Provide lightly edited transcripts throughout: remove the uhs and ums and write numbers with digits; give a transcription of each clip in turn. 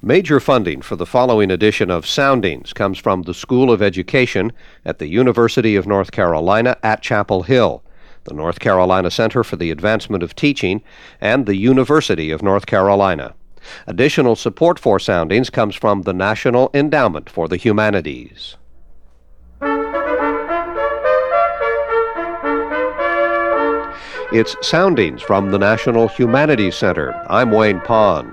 Major funding for the following edition of Soundings comes from the School of Education at the University of North Carolina at Chapel Hill, the North Carolina Center for the Advancement of Teaching, and the University of North Carolina. Additional support for Soundings comes from the National Endowment for the Humanities. It's Soundings from the National Humanities Center. I'm Wayne Pond.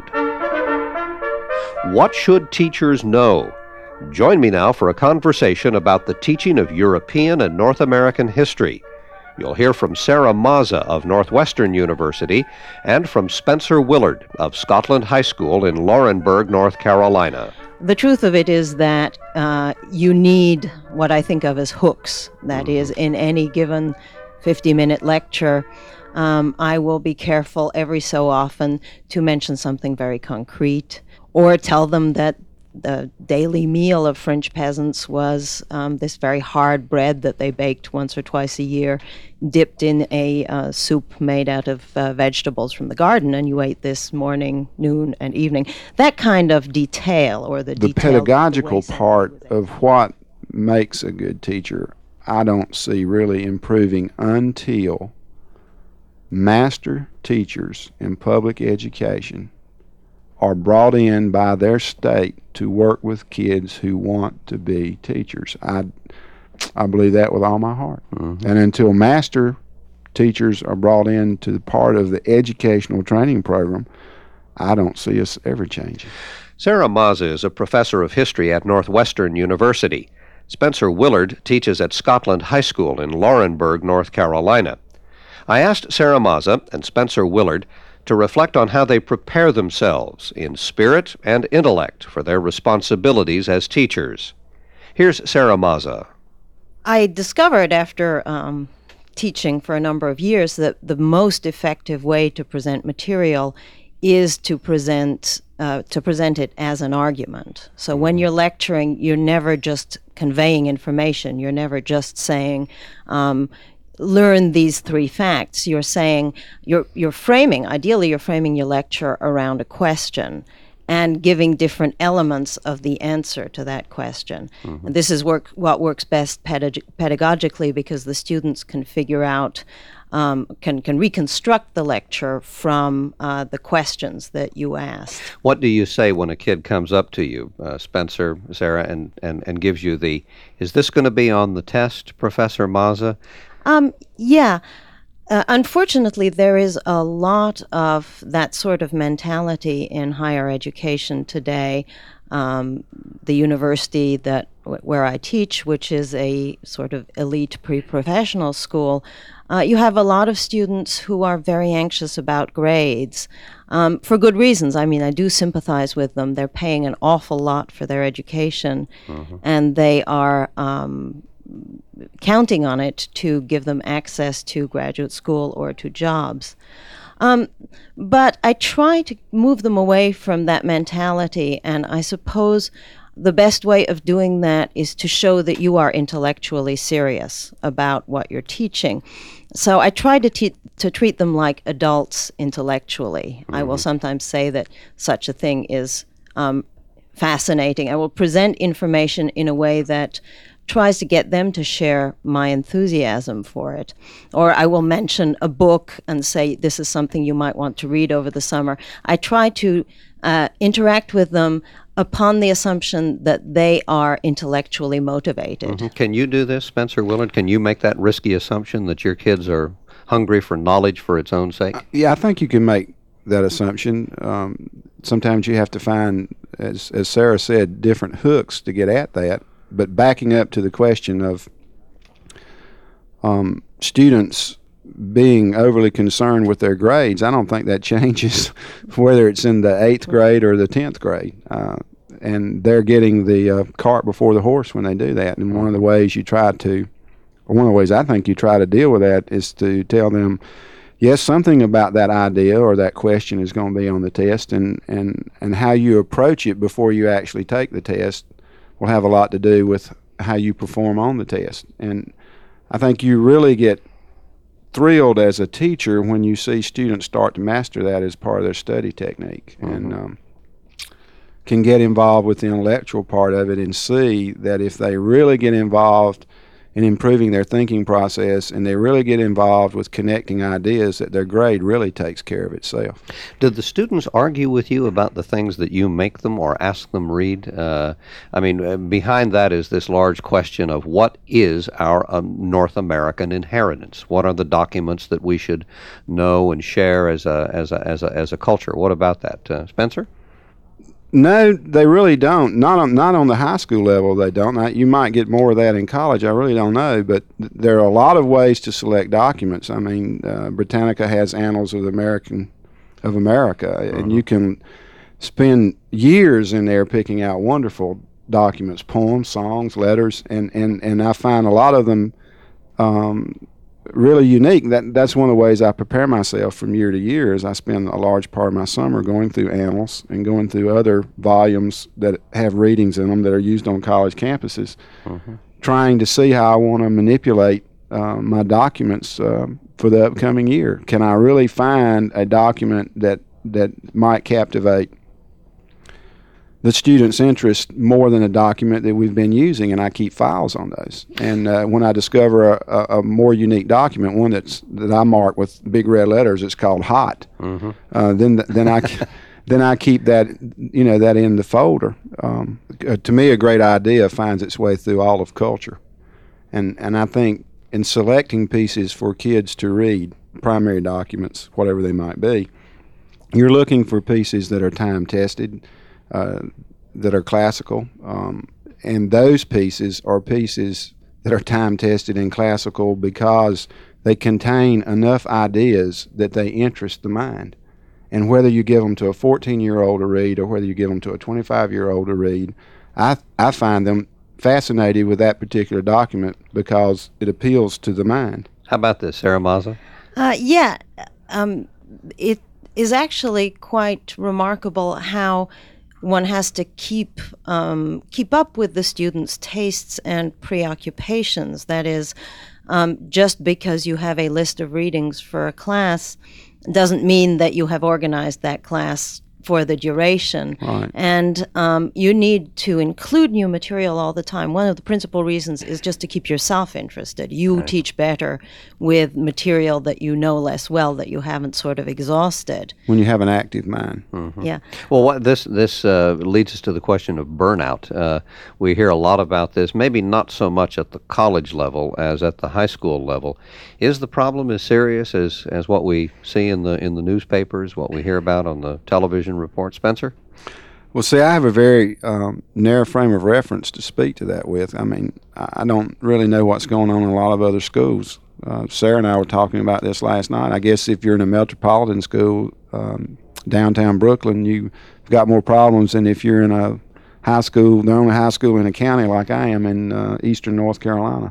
What should teachers know? Join me now for a conversation about the teaching of European and North American history. You'll hear from Sarah Mazza of Northwestern University and from Spencer Willard of Scotland High School in Laurinburg, North Carolina. The truth of it is that you need what I think of as hooks. That is, in any given 50-minute lecture, I will be careful every so often to mention something very concrete, or tell them that the daily meal of French peasants was this very hard bread that they baked once or twice a year, dipped in a soup made out of vegetables from the garden, and you ate this morning, noon, and evening. That kind of detail, or the pedagogical part of what makes a good teacher, I don't see really improving until master teachers in public education are brought in by their state to work with kids who want to be teachers. I believe that with all my heart. Mm-hmm. And until master teachers are brought in to the part of the educational training program, I don't see us ever changing. Sarah Mazza is a professor of history at Northwestern University. Spencer Willard teaches at Scotland High School in Laurinburg, North Carolina. I asked Sarah Mazza and Spencer Willard to reflect on how they prepare themselves in spirit and intellect for their responsibilities as teachers. Here's Sarah Mazza. I discovered after teaching for a number of years that the most effective way to present material is to present it as an argument. So when you're lecturing, you're never just conveying information. You're never just saying, learn these three facts. You're saying, you're framing your lecture around a question and giving different elements of the answer to that question. Mm-hmm. And this is what works best pedagogically, because the students can figure out, can reconstruct the lecture from the questions that you asked. What do you say when a kid comes up to you, Spencer, Sarah, and gives you is this going to be on the test, Professor Mazza? Yeah. Unfortunately, there is a lot of that sort of mentality in higher education today. The university where I teach, which is a sort of elite pre-professional school, you have a lot of students who are very anxious about grades, for good reasons. I mean, I do sympathize with them. They're paying an awful lot for their education, and they are counting on it to give them access to graduate school or to jobs. But I try to move them away from that mentality, and I suppose the best way of doing that is to show that you are intellectually serious about what you're teaching. So I try to treat them like adults intellectually. Mm-hmm. I will sometimes say that such a thing is fascinating. I will present information in a way that tries to get them to share my enthusiasm for it. Or I will mention a book and say, this is something you might want to read over the summer. I try to interact with them upon the assumption that they are intellectually motivated. Mm-hmm. Can you do this, Spencer Willard? Can you make that risky assumption that your kids are hungry for knowledge for its own sake? Yeah, I think you can make that assumption. Sometimes you have to find, as Sarah said, different hooks to get at that. But backing up to the question of students being overly concerned with their grades, I don't think that changes whether it's in the 8th grade or the 10th grade. And they're getting the cart before the horse when they do that. And one of the ways I think you try to deal with that is to tell them, yes, something about that idea or that question is going to be on the test, and how you approach it before you actually take the test will have a lot to do with how you perform on the test. And I think you really get thrilled as a teacher when you see students start to master that as part of their study technique. Mm-hmm. And can get involved with the intellectual part of it and see that if they really get involved in improving their thinking process and they really get involved with connecting ideas, that their grade really takes care of itself. Did the students argue with you about the things that you make them or ask them read? Behind that is this large question of what is our North American inheritance? What are the documents that we should know and share as a culture? What about that, Spencer? No, they really don't. Not on the high school level. They don't. You might get more of that in college. I really don't know. But there are a lot of ways to select documents. I mean, Britannica has Annals of America, and you can spend years in there picking out wonderful documents, poems, songs, letters, and I find a lot of them really unique. That's one of the ways I prepare myself from year to year. Is I spend a large part of my summer going through Annals and going through other volumes that have readings in them that are used on college campuses, trying to see how I want to manipulate my documents for the upcoming year. Can I really find a document that might captivate the student's interest more than a document that we've been using, and I keep files on those. And when I discover a more unique document, one that I mark with big red letters, it's called hot. Then I keep that that in the folder. To me, a great idea finds its way through all of culture, and I think in selecting pieces for kids to read, primary documents, whatever they might be, you're looking for pieces that are time tested. That are classical, and those pieces are pieces that are time-tested and classical because they contain enough ideas that they interest the mind. And whether you give them to a 14-year-old to read or whether you give them to a 25-year-old to read, I find them fascinated with that particular document because it appeals to the mind. How about this, Sarah Mazza? It is actually quite remarkable how one has to keep up with the students' tastes and preoccupations. That is, just because you have a list of readings for a class doesn't mean that you have organized that class for the duration. Right. And you need to include new material all the time. One of the principal reasons is just to keep yourself interested. You teach better with material that you know less well, that you haven't sort of exhausted. When you have an active mind. Yeah. Well, this leads us to the question of burnout. We hear a lot about this, maybe not so much at the college level as at the high school level. Is the problem as serious as what we see in the newspapers, what we hear about on the television report, Spencer? Well, see, I have a very narrow frame of reference to speak to that with. I mean, I don't really know what's going on in a lot of other schools. Sarah and I were talking about this last night. I guess if you're in a metropolitan school, downtown Brooklyn, you've got more problems than if you're in a high school, the only high school in a county like I am in eastern North Carolina.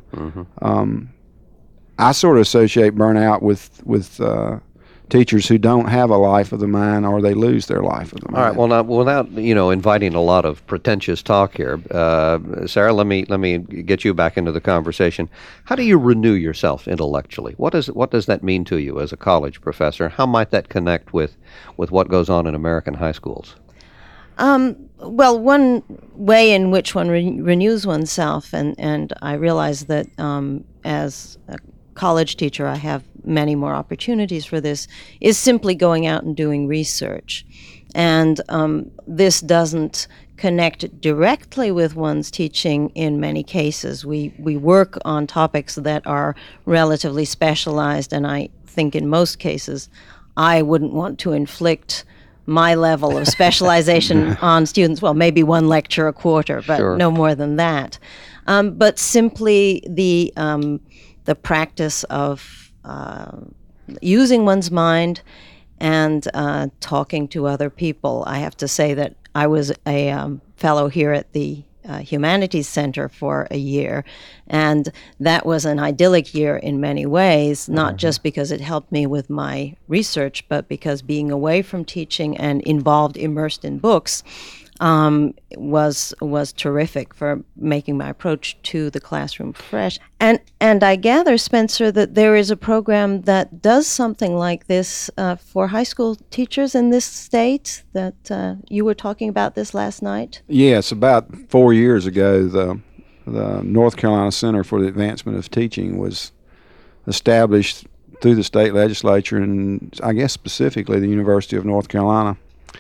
I sort of associate burnout with teachers who don't have a life of the mind, or they lose their life of the mind. All right. Well, now, without inviting a lot of pretentious talk here, Sarah, let me get you back into the conversation. How do you renew yourself intellectually? What does that mean to you as a college professor? How might that connect with what goes on in American high schools? Well, one way in which one renews oneself, and I realize that as a college teacher I have many more opportunities for this, is simply going out and doing research. And this doesn't connect directly with one's teaching in many cases. We work on topics that are relatively specialized, and I think in most cases I wouldn't want to inflict my level of specialization on students. Well, maybe one lecture a quarter, but Sure. no more than that. But simply the practice of using one's mind and talking to other people. I have to say that I was a fellow here at the Humanities Center for a year, and that was an idyllic year in many ways, not just because it helped me with my research, but because being away from teaching and immersed in books, was terrific for making my approach to the classroom fresh. And I gather, Spencer, that there is a program that does something like this for high school teachers in this state. That you were talking about this last night. Yes, about 4 years ago, the North Carolina Center for the Advancement of Teaching was established through the state legislature, and I guess specifically the University of North Carolina,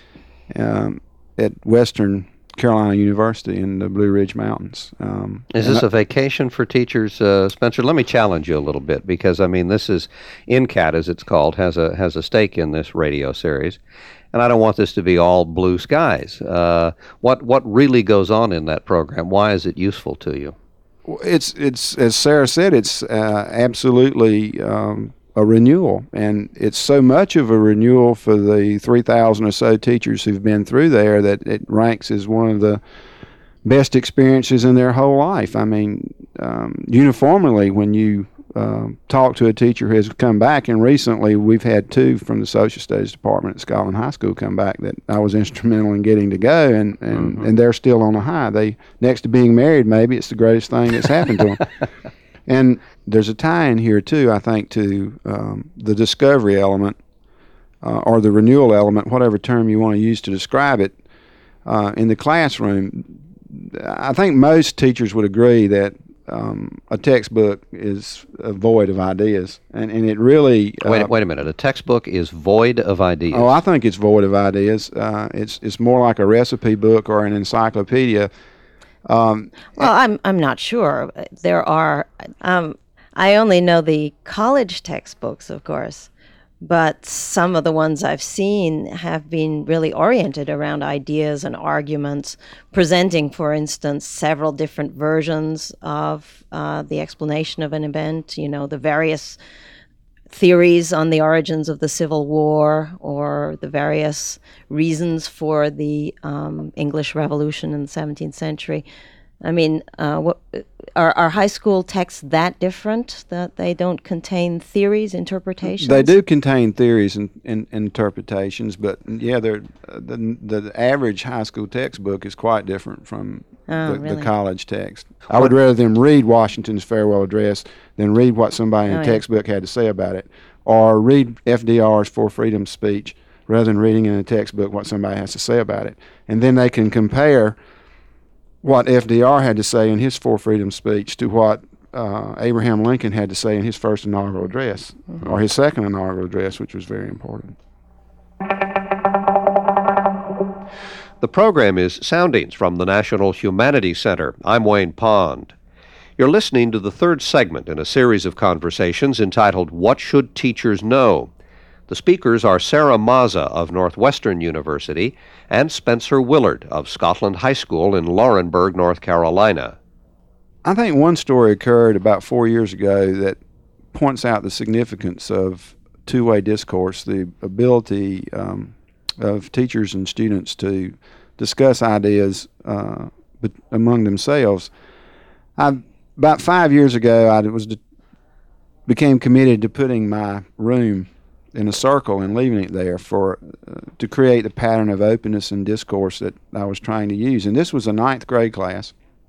at Western Carolina University in the Blue Ridge Mountains. Is this a vacation for teachers, Spencer? Let me challenge you a little bit, because I mean, this is NCAT, as it's called, has a stake in this radio series, and I don't want this to be all blue skies. What really goes on in that program? Why is it useful to you? It's as Sarah said, it's absolutely a renewal, and it's so much of a renewal for the 3,000 or so teachers who've been through there that it ranks as one of the best experiences in their whole life. I mean, uniformly, when you talk to a teacher who has come back, and recently we've had 2 from the Social Studies Department at Scotland High School come back that I was instrumental in getting to go, and they're still on a high. They, next to being married, maybe it's the greatest thing that's happened to them. And there's a tie in here, too, I think, to the discovery element or the renewal element, whatever term you want to use to describe it, in the classroom. I think most teachers would agree that a textbook is void of ideas, and it really... Wait a minute. A textbook is void of ideas? Oh, I think it's void of ideas. It's more like a recipe book or an encyclopedia. Well, I'm not sure. There are. I only know the college textbooks, of course, but some of the ones I've seen have been really oriented around ideas and arguments, presenting, for instance, several different versions of the explanation of an event. You know, the various theories on the origins of the Civil War, or the various reasons for the English Revolution in the 17th century. I mean, are high school texts that different, that they don't contain theories, interpretations? They do contain theories and interpretations, but yeah, the average high school textbook is quite different from the college text. I would rather them read Washington's farewell address than read what somebody in a textbook had to say about it, or read FDR's For Freedom speech rather than reading in a textbook what somebody has to say about it. And then they can compare what FDR had to say in his For Freedom speech to what Abraham Lincoln had to say in his first inaugural address, or his second inaugural address, which was very important. The program is Soundings from the National Humanities Center. I'm Wayne Pond. You're listening to the third segment in a series of conversations entitled What Should Teachers Know? The speakers are Sarah Mazza of Northwestern University and Spencer Willard of Scotland High School in Laurinburg, North Carolina. I think one story occurred about 4 years ago that points out the significance of two-way discourse, the ability of teachers and students to discuss ideas among themselves. About 5 years ago, I became committed to putting my room in a circle and leaving it there to create the pattern of openness and discourse that I was trying to use. And this was a 9th grade class.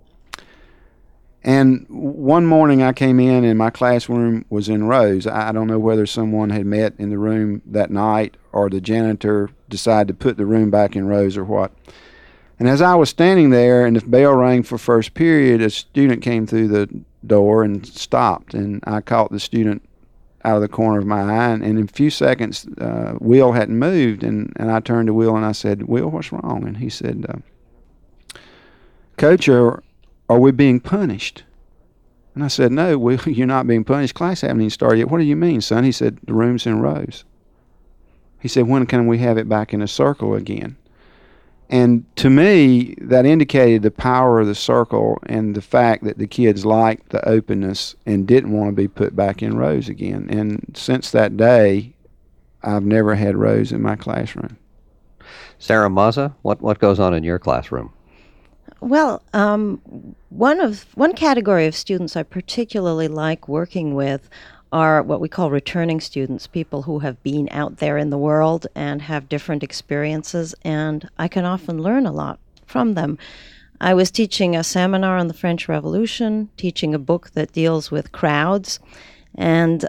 And one morning I came in and my classroom was in rows. I don't know whether someone had met in the room that night or the janitor decided to put the room back in rows or what. And as I was standing there and the bell rang for first period, a student came through the door and stopped. And I caught the student out of the corner of my eye, and in a few seconds, Will hadn't moved, and I turned to Will and I said, "Will, what's wrong?" And he said, "Coach, are we being punished?" And I said, "No, Will, you're not being punished. Class hasn't even started yet." "What do you mean, son?" He said, "The room's in rows." He said, "When can we have it back in a circle again?" And to me, that indicated the power of the circle and the fact that the kids liked the openness and didn't want to be put back in rows again. And since that day, I've never had rows in my classroom. Sarah Mazza, what goes on in your classroom? Well, one category of students I particularly like working with are what we call returning students, people who have been out there in the world and have different experiences, and I can often learn a lot from them. I was teaching a seminar on the French Revolution, teaching a book that deals with crowds and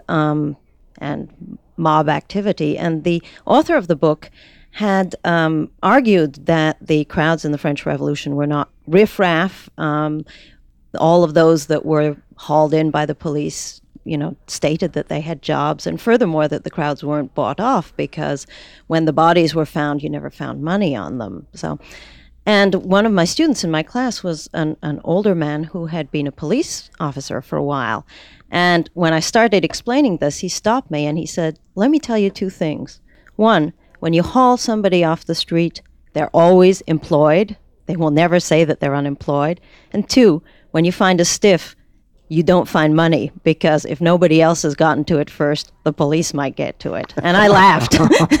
mob activity. And the author of the book had argued that the crowds in the French Revolution were not riffraff. All of those that were hauled in by the police, stated that they had jobs, and furthermore that the crowds weren't bought off because when the bodies were found, you never found money on them. And one of my students in my class was an older man who had been a police officer for a while. And when I started explaining this, he stopped me and he said, "Let me tell you two things. One, when you haul somebody off the street, they're always employed. They will never say that they're unemployed. And two, when you find a stiff, you don't find money, because if nobody else has gotten to it first, the police might get to it." And I laughed.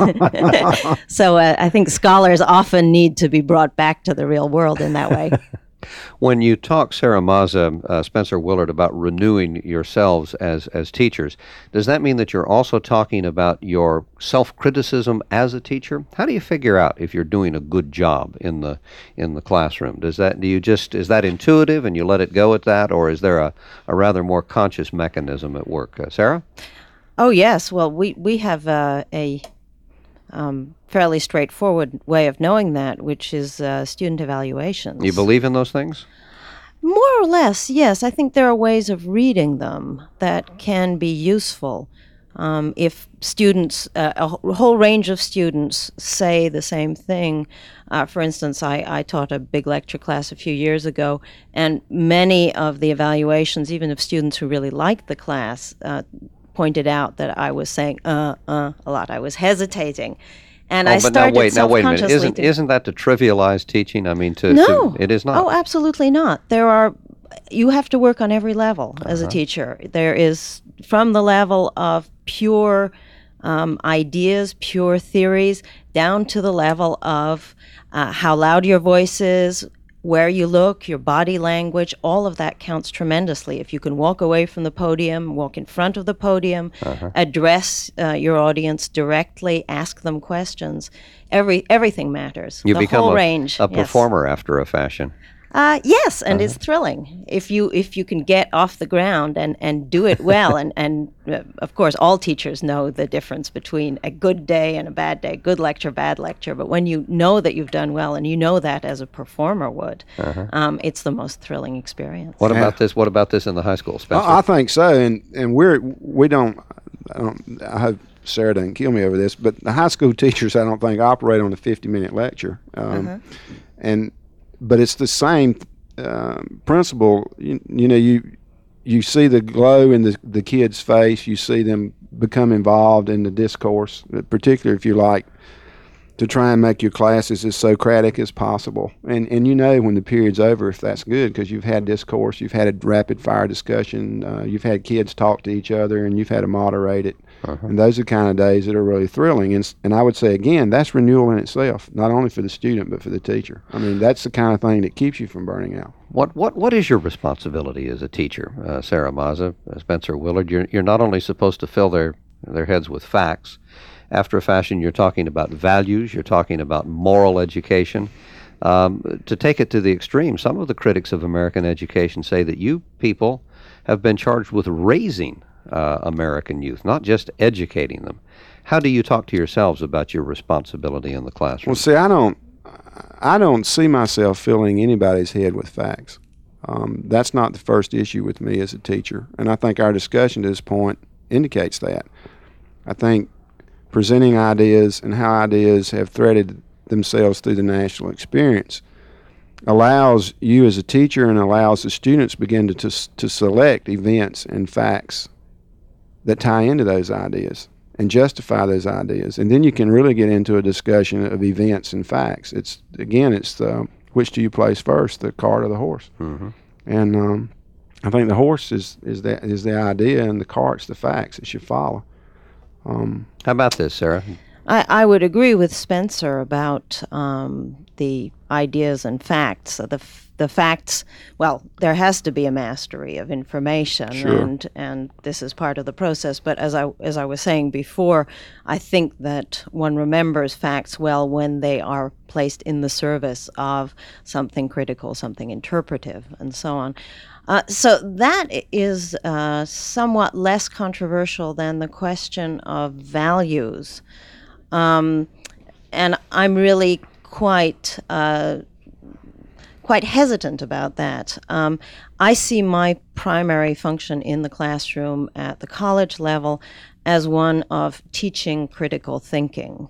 So I think scholars often need to be brought back to the real world in that way. When you talk, Sarah Mazza, Spencer Willard, about renewing yourselves as teachers, does that mean that you're also talking about your self-criticism as a teacher? How do you figure out if you're doing a good job in the classroom? Is that intuitive and you let it go at that, or is there a rather more conscious mechanism at work? Sarah? Oh yes. Well, we have a fairly straightforward way of knowing that, which is student evaluations. You believe in those things? More or less, yes. I think there are ways of reading them that can be useful. If students, a whole range of students, say the same thing. For instance, I taught a big lecture class a few years ago, and many of the evaluations, even of students who really liked the class, pointed out that I was saying a lot. I was hesitating. And I started wait a minute. Isn't that to trivialize teaching? I mean, No. It is not. Oh, absolutely not. You have to work on every level as a teacher. There is, from the level of pure ideas, pure theories, down to the level of how loud your voice is, where you look, your body language, all of that counts tremendously. If you can walk away from the podium, walk in front of the podium, address your audience directly, ask them questions, everything matters. You the become whole range. a performer after a fashion. Yes, and it's thrilling if you can get off the ground and do it well. and of course, all teachers know the difference between a good day and a bad day, good lecture, bad lecture. But when you know that you've done well, and you know that as a performer would, it's the most thrilling experience. What about this? What about this in the high school, Spencer? I think so, and we don't. I hope Sarah doesn't kill me over this, but the high school teachers, I don't think, operate on a 50-minute lecture, But it's the same principle. You see the glow in the kid's face. You see them become involved in the discourse, particularly if you like to try and make your classes as Socratic as possible. And when the period's over, if that's good, because you've had discourse, you've had a rapid-fire discussion, you've had kids talk to each other, and you've had to moderate it. And those are the kind of days that are really thrilling. And I would say, again, that's renewal in itself, not only for the student, but for the teacher. I mean, that's the kind of thing that keeps you from burning out. What is your responsibility as a teacher, Sarah Mazza, Spencer Willard? You're not only supposed to fill their heads with facts. After a fashion, you're talking about values, you're talking about moral education. To take it to the extreme, some of the critics of American education say that you people have been charged with raising American youth, not just educating them. How do you talk to yourselves about your responsibility in the classroom? Well, see, I don't see myself filling anybody's head with facts. That's not the first issue with me as a teacher, and I think our discussion to this point indicates that. I think presenting ideas and how ideas have threaded themselves through the national experience allows you as a teacher and allows the students begin to select events and facts that tie into those ideas and justify those ideas. And then you can really get into a discussion of events and facts. It's which do you place first, the cart or the horse? And I think the horse is the idea, and the cart's the facts that you follow. How about this, Sarah? I would agree with Spencer about the ideas and facts. The facts, well, there has to be a mastery of information, Sure. and this is part of the process. But as I was saying before, I think that one remembers facts well when they are placed in the service of something critical, something interpretive, and so on. So that is somewhat less controversial than the question of values. And I'm really quite hesitant about that. I see my primary function in the classroom at the college level as one of teaching critical thinking.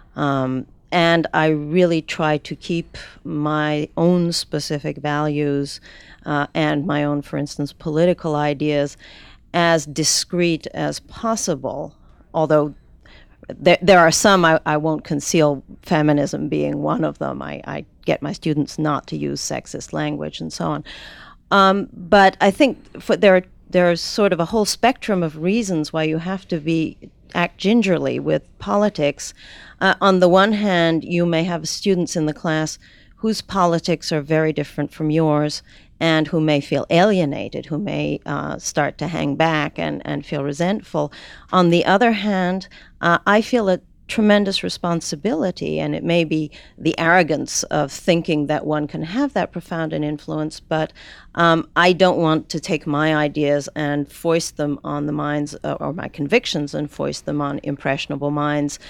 And I really try to keep my own specific values and my own, for instance, political ideas as discrete as possible, although there are some I won't conceal, feminism being one of them. I get my students not to use sexist language and so on. But I think there's sort of a whole spectrum of reasons why you have to act gingerly with politics. On the one hand, you may have students in the class whose politics are very different from yours, and who may feel alienated, who may start to hang back and feel resentful. On the other hand, I feel a tremendous responsibility, and it may be the arrogance of thinking that one can have that profound an influence, but I don't want to take my ideas and foist them on the minds, or my convictions and foist them on impressionable minds.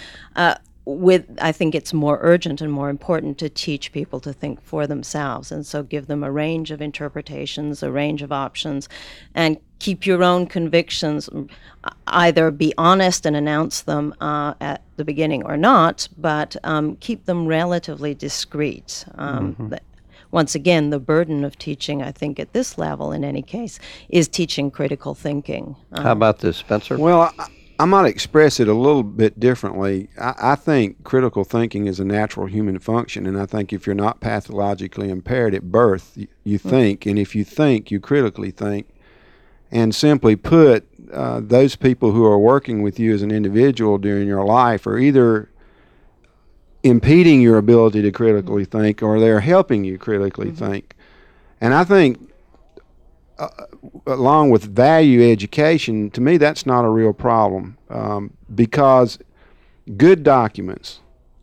I think it's more urgent and more important to teach people to think for themselves, and so give them a range of interpretations, a range of options, and keep your own convictions. Either be honest and announce them at the beginning or not, but keep them relatively discreet. Once again, the burden of teaching, I think at this level in any case, is teaching critical thinking. How about this, Spencer? Well, I might express it a little bit differently. I think critical thinking is a natural human function, and I think if you're not pathologically impaired at birth, you think, and if you think, you critically think. And simply put, those people who are working with you as an individual during your life are either impeding your ability to critically think, or they're helping you critically think. And I think along with value education, to me that's not a real problem, because good documents,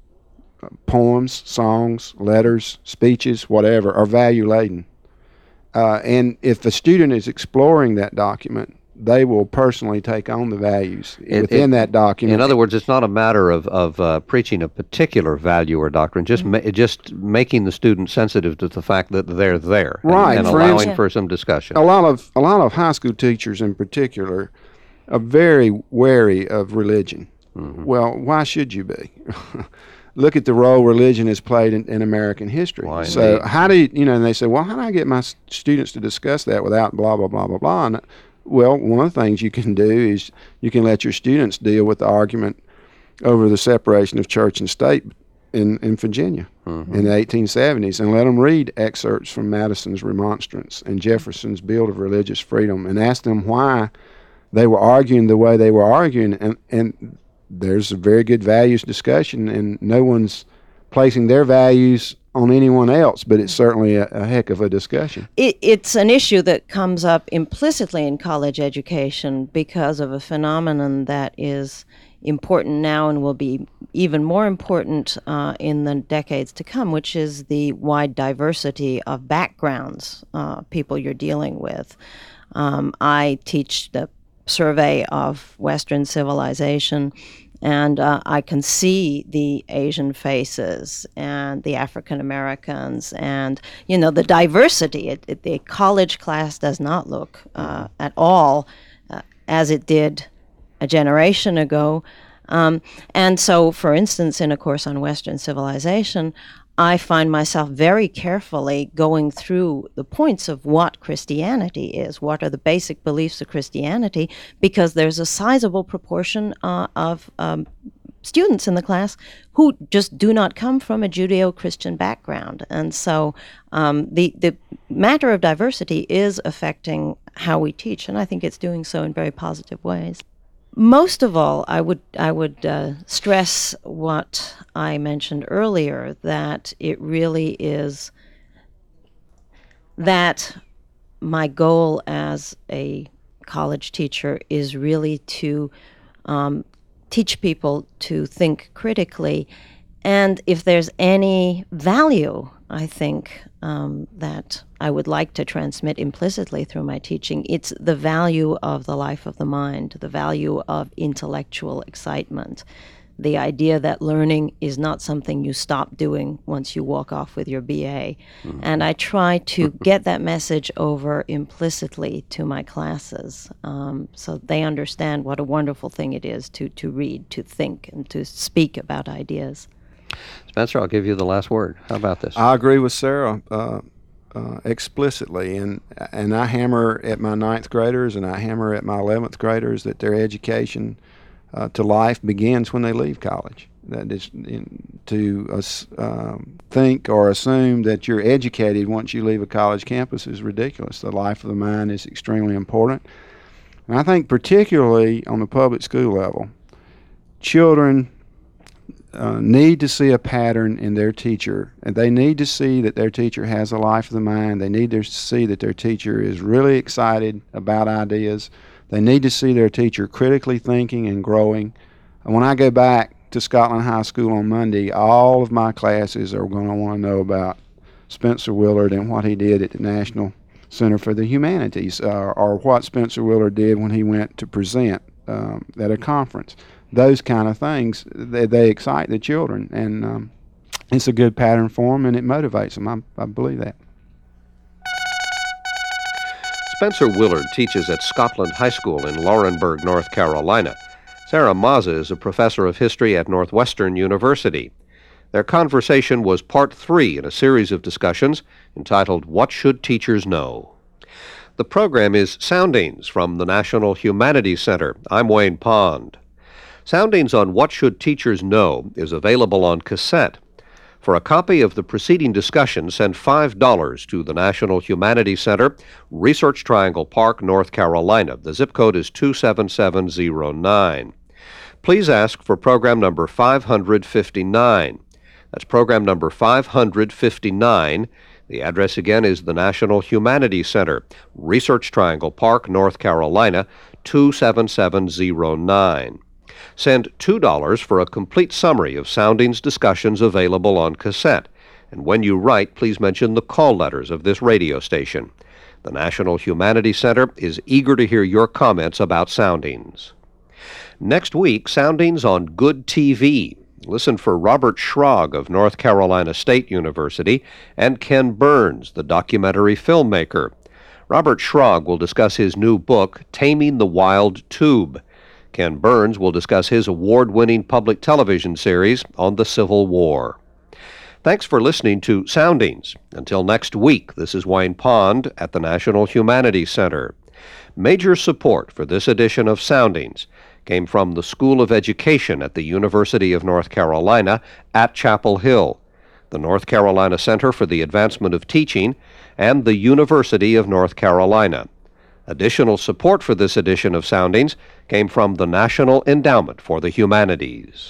poems, songs, letters, speeches, whatever, are value laden. And if the student is exploring that document, they will personally take on the values within that document. In other words, it's not a matter of preaching a particular value or doctrine, just making the student sensitive to the fact that they're there, right, and allowing for some discussion. A lot of high school teachers in particular are very wary of religion. Well, why should you be? Look at the role religion has played in American history. Why, so indeed. how do you, and they say, well, how do I get my students to discuss that without blah, blah, blah, blah, blah? And, well, one of the things you can do is you can let your students deal with the argument over the separation of church and state in Virginia in the 1870s, and let them read excerpts from Madison's Remonstrance and Jefferson's Bill of Religious Freedom, and ask them why they were arguing the way they were arguing. And there's a very good values discussion, and no one's placing their values on anyone else, but it's certainly a heck of a discussion. It's an issue that comes up implicitly in college education because of a phenomenon that is important now and will be even more important in the decades to come, which is the wide diversity of backgrounds, people you're dealing with. I teach the survey of Western civilization, and I can see the Asian faces and the African Americans and, the diversity. The college class does not look at all as it did a generation ago. And so, for instance, in a course on Western civilization, I find myself very carefully going through the points of what Christianity is, what are the basic beliefs of Christianity, because there's a sizable proportion of students in the class who just do not come from a Judeo-Christian background. And so the matter of diversity is affecting how we teach, and I think it's doing so in very positive ways. Most of all, I would stress what I mentioned earlier, that it really is that my goal as a college teacher is really to teach people to think critically. And if there's any value, I think, that I would like to transmit implicitly through my teaching, it's the value of the life of the mind, the value of intellectual excitement, the idea that learning is not something you stop doing once you walk off with your BA. Mm-hmm. And I try to get that message over implicitly to my classes, so they understand what a wonderful thing it is to read, to think, and to speak about ideas. Spencer, I'll give you the last word. How about this? I agree with Sarah explicitly, and I hammer at my 9th graders and I hammer at my 11th graders that their education to life begins when they leave college. That is, to think or assume that you're educated once you leave a college campus is ridiculous. The life of the mind is extremely important. And I think particularly on the public school level, children need to see a pattern in their teacher, and they need to see that their teacher has a life of the mind. They need to see that their teacher is really excited about ideas. They need to see their teacher critically thinking and growing. And when I go back to Scotland High School on Monday, all of my classes are going to want to know about Spencer Willard and what he did at the National Center for the Humanities, or what Spencer Willard did when he went to present at a conference. Those kind of things, they excite the children, and it's a good pattern for them, and it motivates them. I believe that. Spencer Willard teaches at Scotland High School in Laurinburg, North Carolina. Sarah Mazza is a professor of history at Northwestern University. Their conversation was part 3 in a series of discussions entitled What Should Teachers Know? The program is Soundings from the National Humanities Center. I'm Wayne Pond. Soundings on What Should Teachers Know is available on cassette. For a copy of the preceding discussion, send $5 to the National Humanities Center, Research Triangle Park, North Carolina. The zip code is 27709. Please ask for program number 559. That's program number 559. The address again is the National Humanities Center, Research Triangle Park, North Carolina, 27709. Send $2 for a complete summary of Soundings discussions available on cassette. And when you write, please mention the call letters of this radio station. The National Humanities Center is eager to hear your comments about Soundings. Next week, Soundings on Good TV. Listen for Robert Schrag of North Carolina State University and Ken Burns, the documentary filmmaker. Robert Schrag will discuss his new book, Taming the Wild Tube. Ken Burns will discuss his award-winning public television series on the Civil War. Thanks for listening to Soundings. Until next week, this is Wayne Pond at the National Humanities Center. Major support for this edition of Soundings came from the School of Education at the University of North Carolina at Chapel Hill, the North Carolina Center for the Advancement of Teaching, and the University of North Carolina. Additional support for this edition of Soundings came from the National Endowment for the Humanities.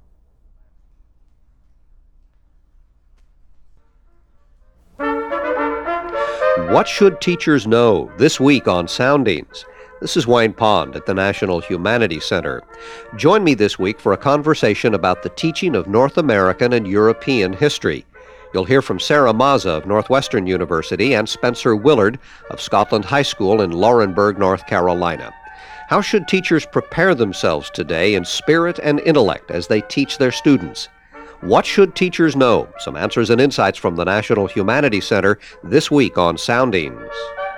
What should teachers know this week on Soundings? This is Wayne Pond at the National Humanities Center. Join me this week for a conversation about the teaching of North American and European history. You'll hear from Sarah Mazza of Northwestern University and Spencer Willard of Scotland High School in Laurinburg, North Carolina. How should teachers prepare themselves today in spirit and intellect as they teach their students? What should teachers know? Some answers and insights from the National Humanities Center this week on Soundings.